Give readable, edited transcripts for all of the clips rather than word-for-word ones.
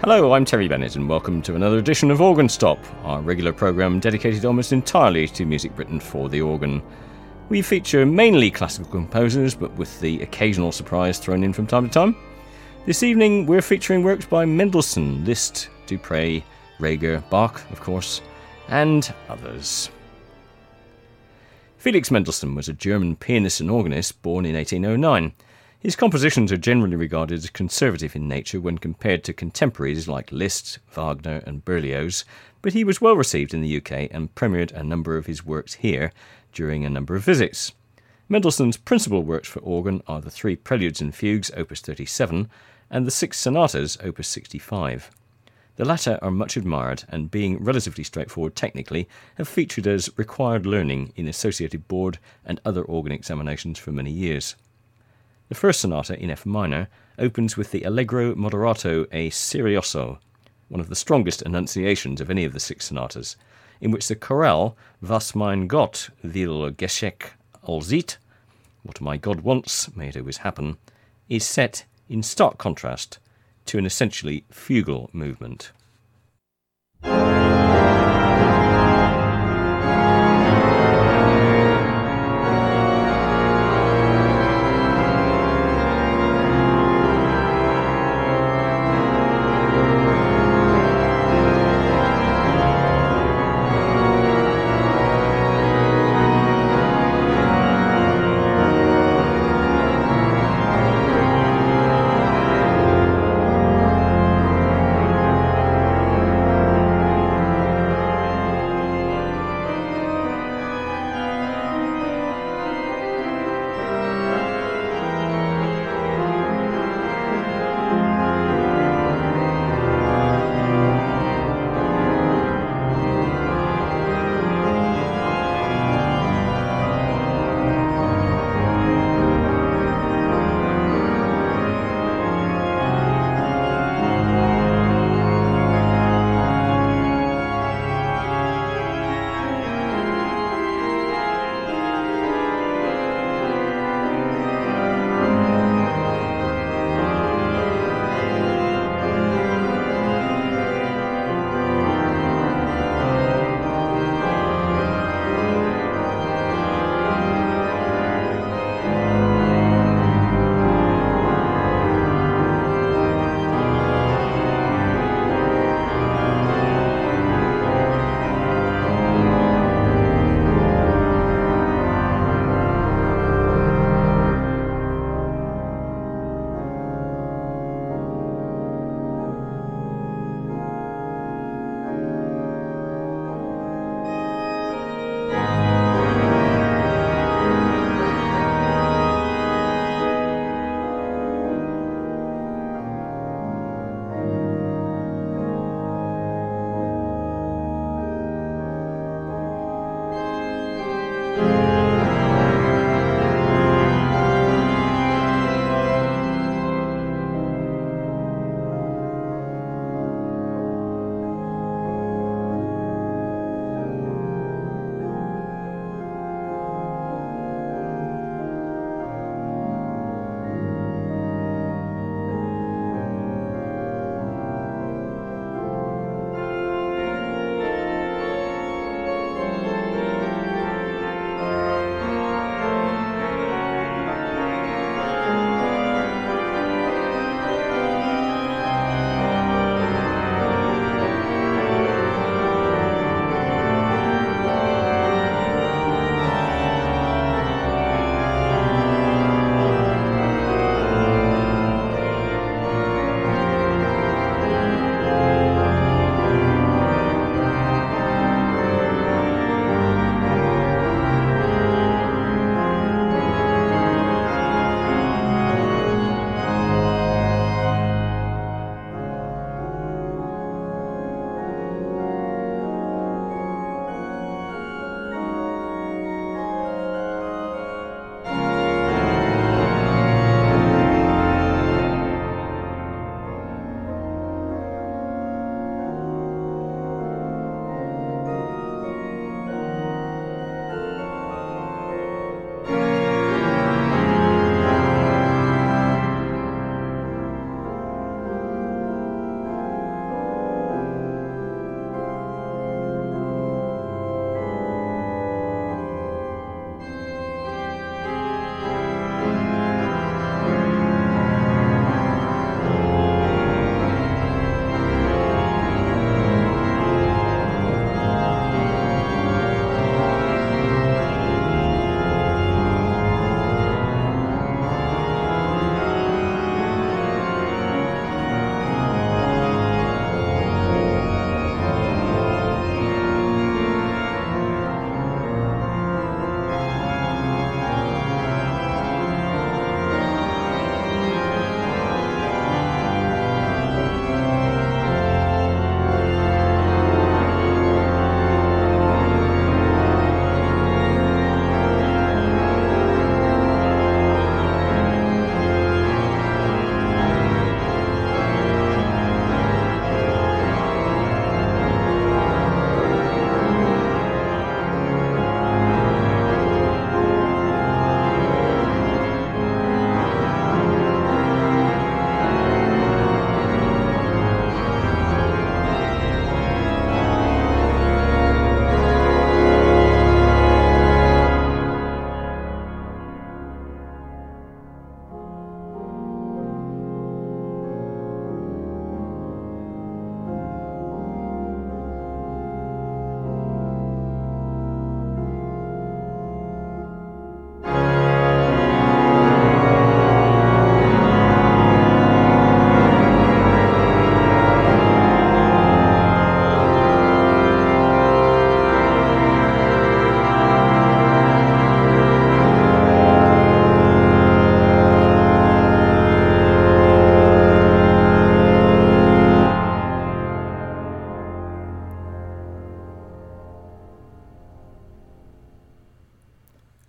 Hello, I'm Terry Bennett and welcome to another edition of Organ Stop, our regular programme dedicated almost entirely to music written for the organ. We feature mainly classical composers, but with the occasional surprise thrown in from time to time. This evening we're featuring works by Mendelssohn, Liszt, Dupre, Reger, Bach, of course, and others. Felix Mendelssohn was a German pianist and organist born in 1809. His compositions are generally regarded as conservative in nature when compared to contemporaries like Liszt, Wagner and Berlioz, but he was well received in the UK and premiered a number of his works here during a number of visits. Mendelssohn's principal works for organ are the 3 Preludes and Fugues, opus 37, and the 6 Sonatas, opus 65. The latter are much admired and, being relatively straightforward technically, have featured as required learning in associated board and other organ examinations for many years. The first sonata, in F minor, opens with the Allegro moderato e serioso, one of the strongest enunciations of any of the 6 sonatas, in which the chorale Was mein Gott will geschehen allsieht, what my God wants, may it always happen, is set in stark contrast to an essentially fugal movement.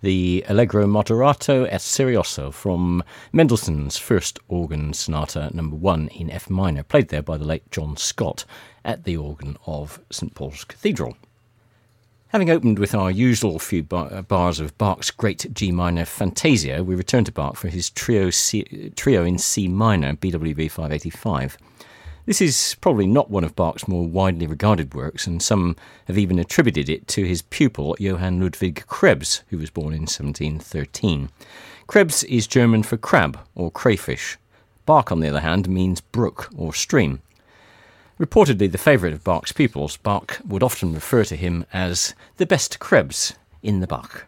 the Allegro Moderato e Serioso from Mendelssohn's First Organ Sonata No. 1 in F minor, played there by the late John Scott at the organ of St Paul's Cathedral. Having opened with our usual few bars of Bach's great G minor Fantasia, we return to Bach for his trio in C minor, BWV 585. This is probably not one of Bach's more widely regarded works, and some have even attributed it to his pupil Johann Ludwig Krebs, who was born in 1713. Krebs is German for crab or crayfish. Bach, on the other hand, means brook or stream. Reportedly the favourite of Bach's pupils, Bach would often refer to him as the best Krebs in the Bach.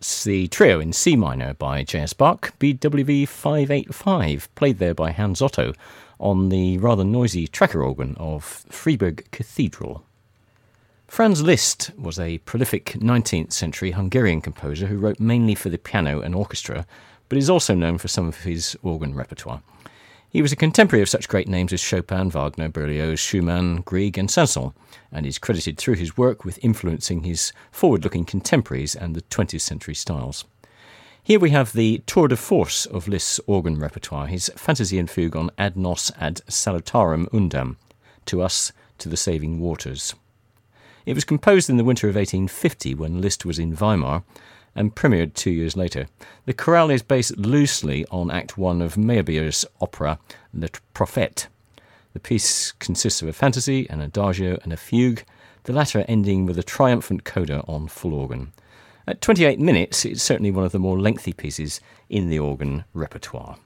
That's the trio in C minor by J.S. Bach, BWV 585, played there by Hans Otto on the rather noisy tracker organ of Freiburg Cathedral. Franz Liszt was a prolific 19th century Hungarian composer who wrote mainly for the piano and orchestra, but is also known for some of his organ repertoire. He was a contemporary of such great names as Chopin, Wagner, Berlioz, Schumann, Grieg and Saint-Saëns, and is credited through his work with influencing his forward-looking contemporaries and the 20th century styles. Here we have the tour de force of Liszt's organ repertoire, his fantasy and fugue on Ad nos ad salutarum undam, to us, to the saving waters. It was composed in the winter of 1850 when Liszt was in Weimar, and premiered 2 years later. The chorale is based loosely on Act 1 of Meyerbeer's opera Le Prophète. The piece consists of a fantasy, an adagio and a fugue, the latter ending with a triumphant coda on full organ. At 28 minutes, it's certainly one of the more lengthy pieces in the organ repertoire.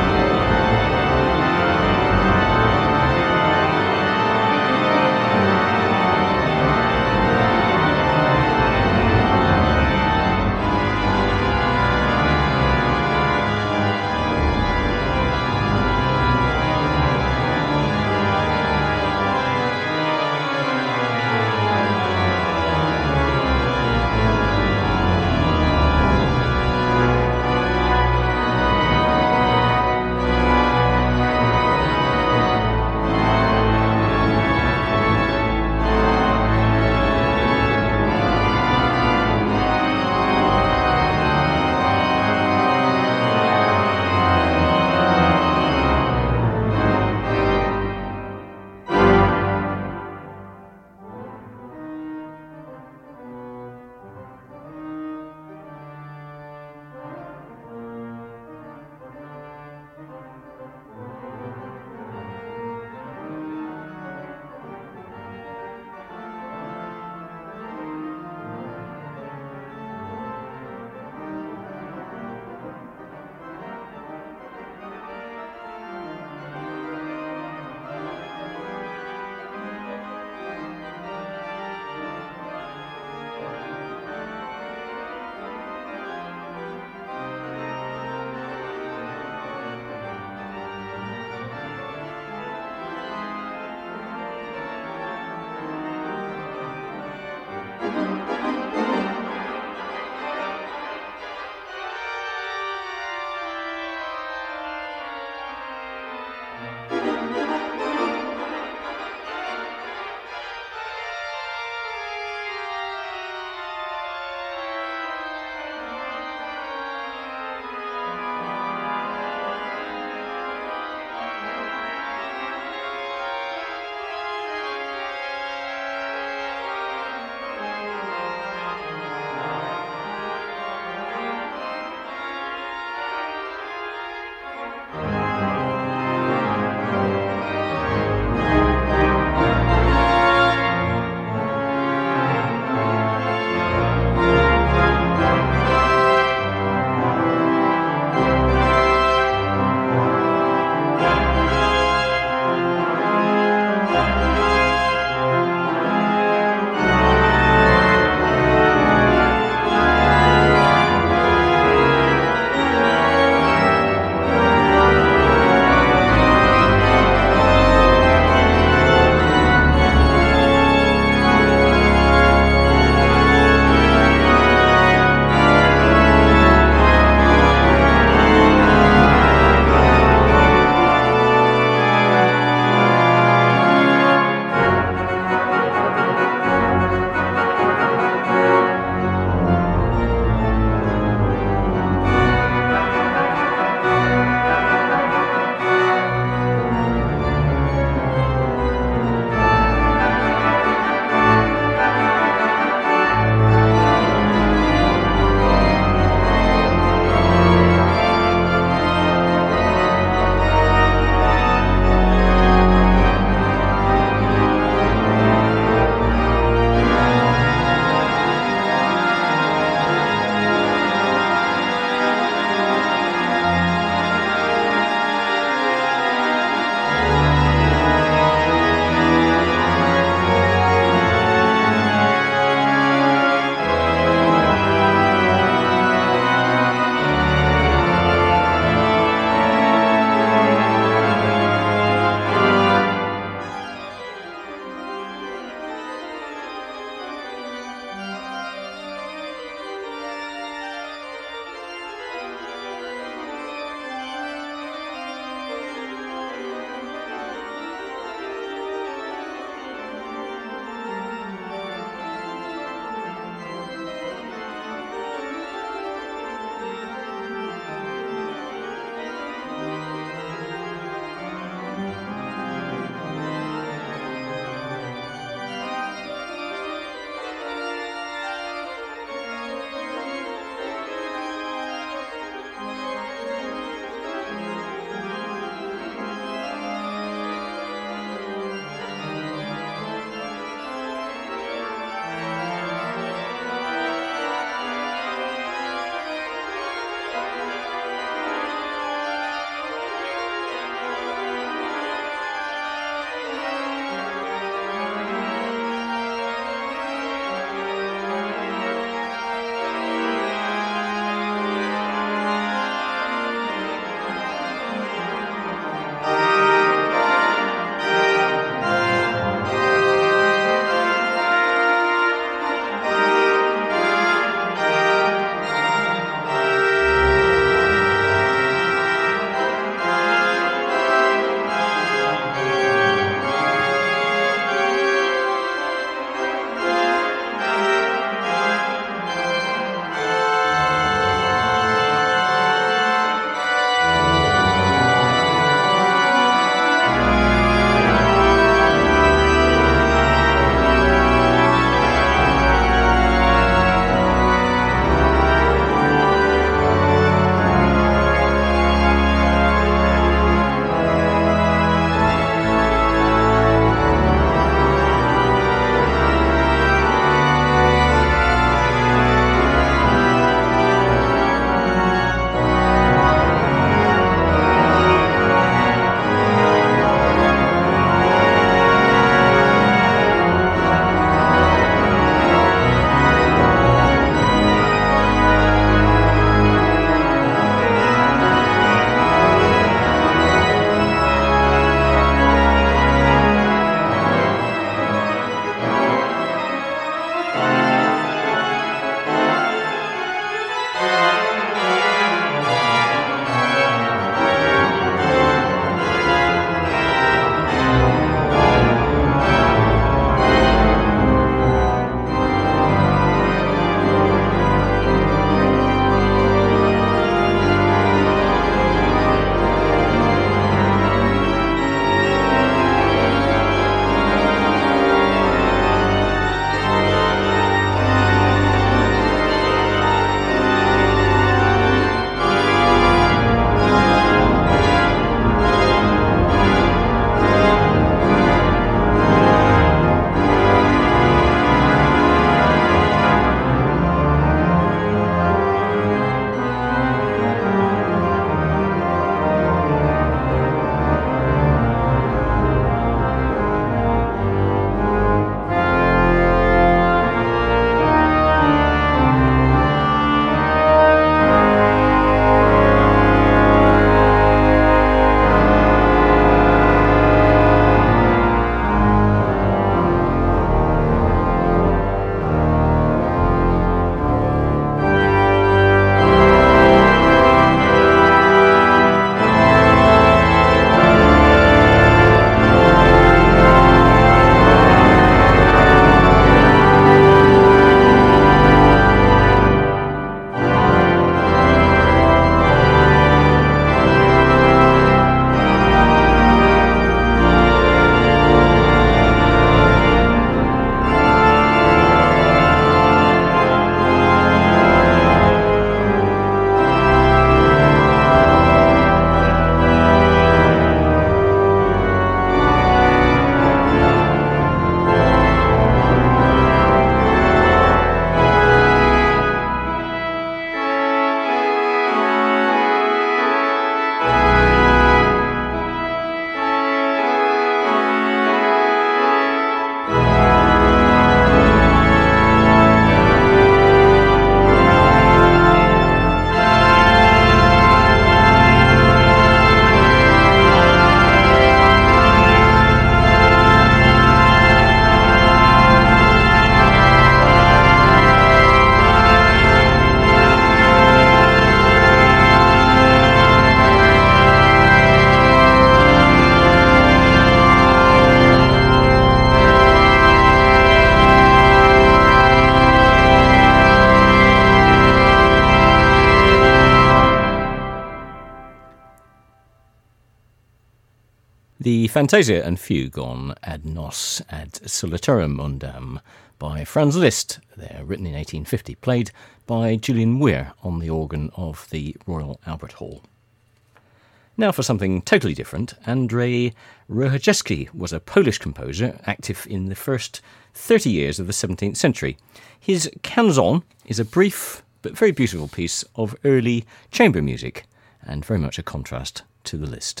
the Fantasia and Fugue on Ad Nos ad Solitarum Mundam by Franz Liszt, there written in 1850, played by Julian Weir on the organ of the Royal Albert Hall. Now for something totally different. Andrzej Rohaczewski was a Polish composer active in the first 30 years of the 17th century. His Canzon is a brief but very beautiful piece of early chamber music, and very much a contrast to the Liszt.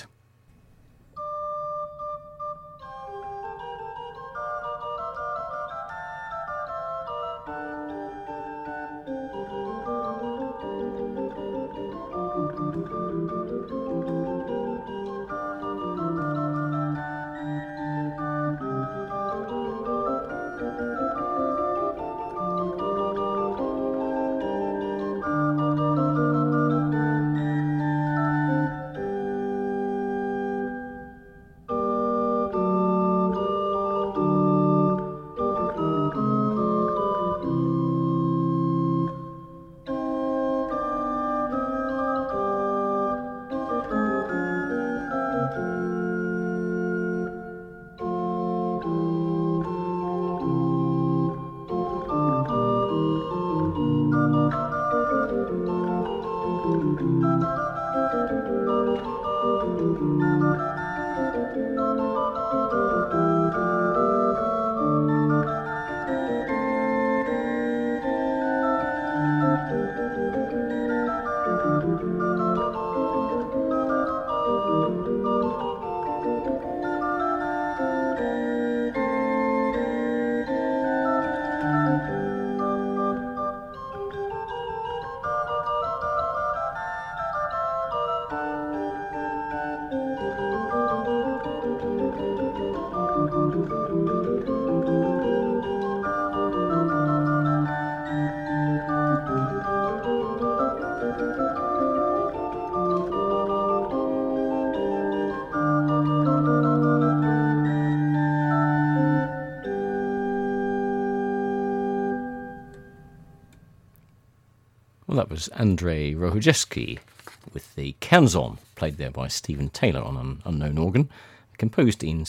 Well, that was Andrzej Rohaczewski with the Canzon, played there by Stephen Taylor on an unknown organ, composed in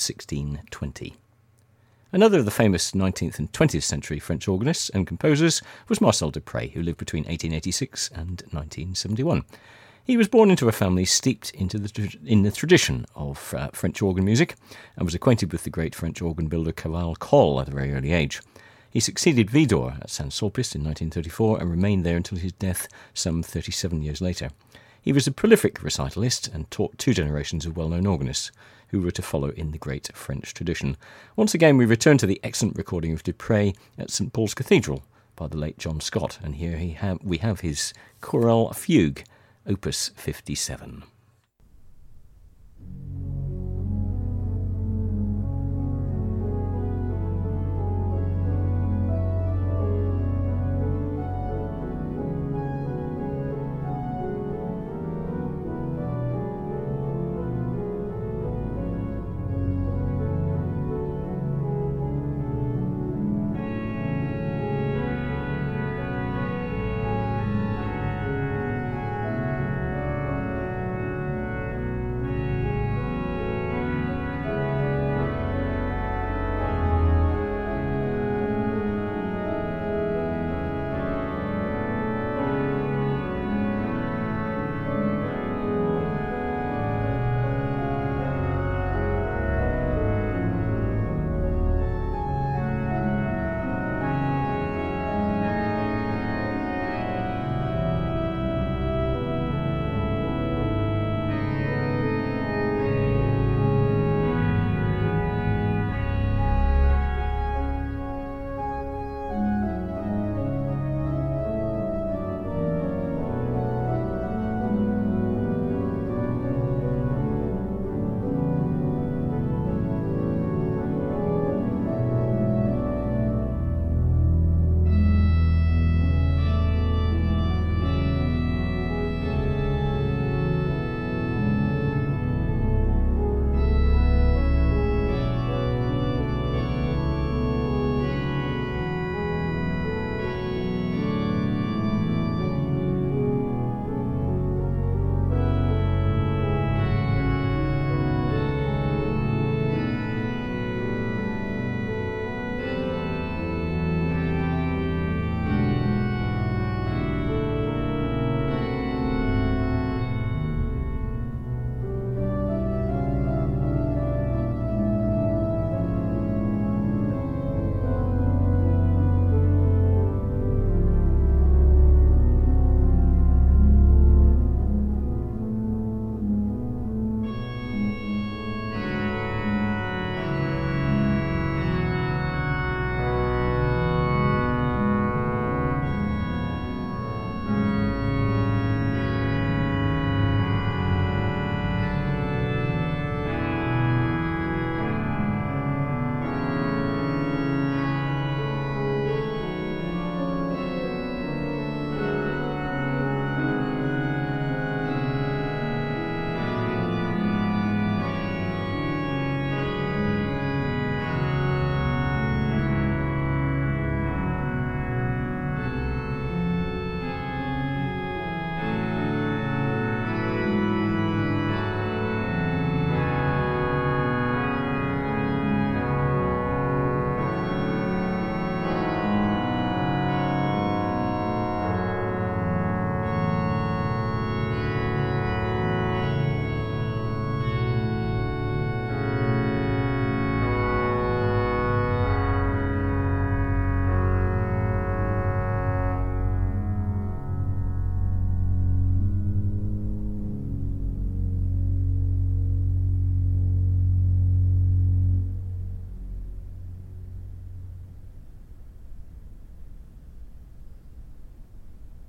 1620. Another of the famous 19th and 20th century French organists and composers was Marcel Dupré, who lived between 1886 and 1971. He was born into a family steeped in the tradition of French organ music and was acquainted with the great French organ builder Carval Coll at a very early age. He succeeded Widor at Saint-Sulpice in 1934 and remained there until his death some 37 years later. He was a prolific recitalist and taught two generations of well-known organists who were to follow in the great French tradition. Once again, we return to the excellent recording of Dupré at St Paul's Cathedral by the late John Scott, and here we have his Chorale Fugue, Opus 57.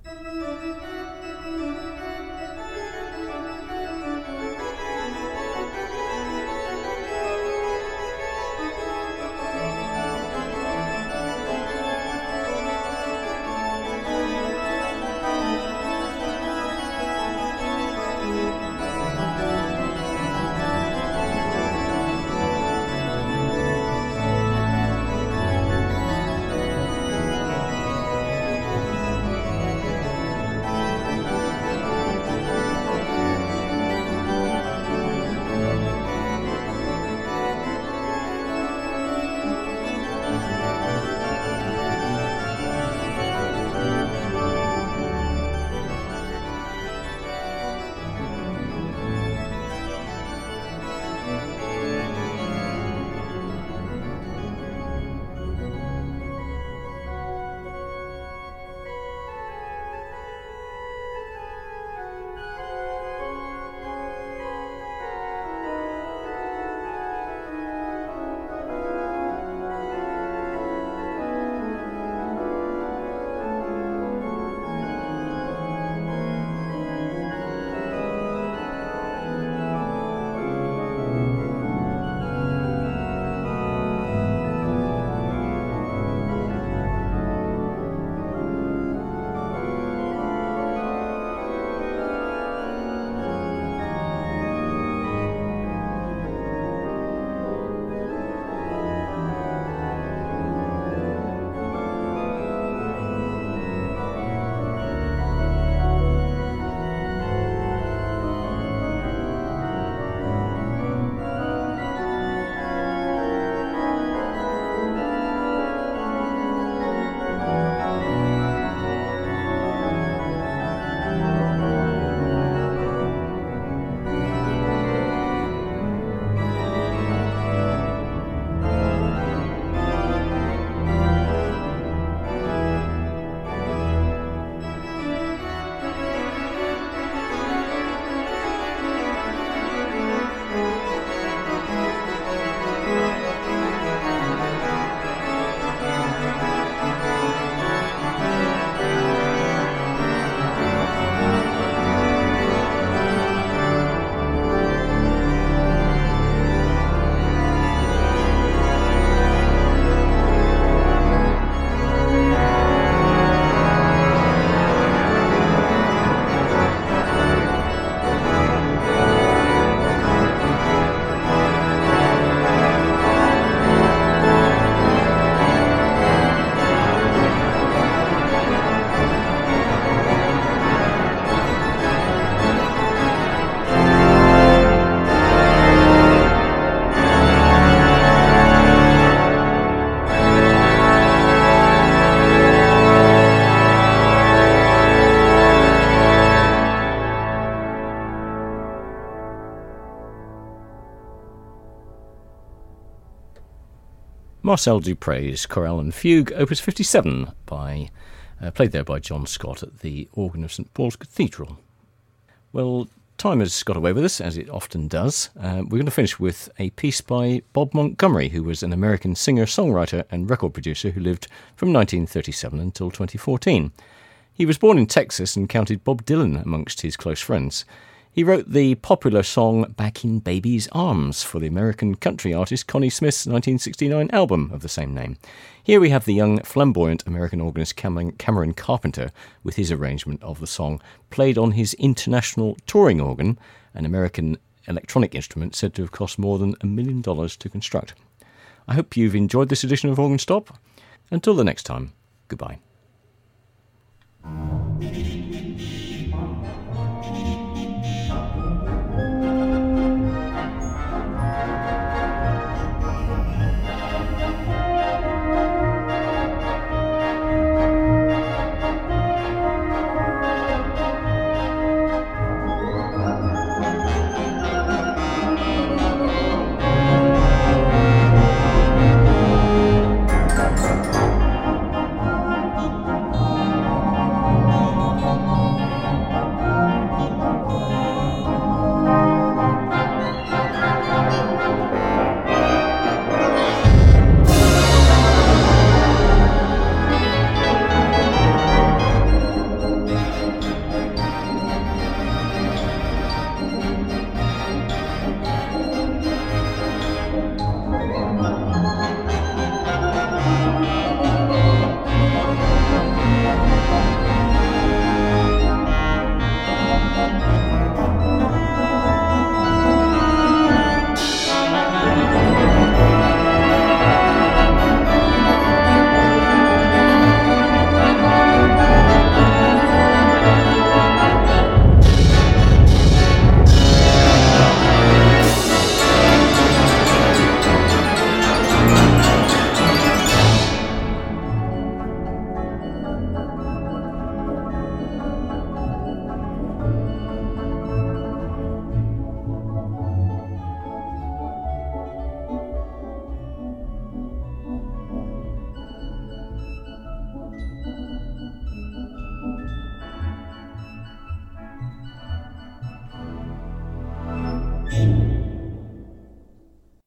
Marcel Dupre's Chorale and Fugue, Opus 57, played there by John Scott at the organ of St Paul's Cathedral. Well, time has got away with us, as it often does. We're going to finish with a piece by Bob Montgomery, who was an American singer, songwriter and record producer who lived from 1937 until 2014. He was born in Texas and counted Bob Dylan amongst his close friends. He wrote the popular song Back in Baby's Arms for the American country artist Connie Smith's 1969 album of the same name. Here we have the young, flamboyant American organist Cameron Carpenter with his arrangement of the song, played on his international touring organ, an American electronic instrument said to have cost more than $1 million to construct. I hope you've enjoyed this edition of Organ Stop. Until the next time, goodbye.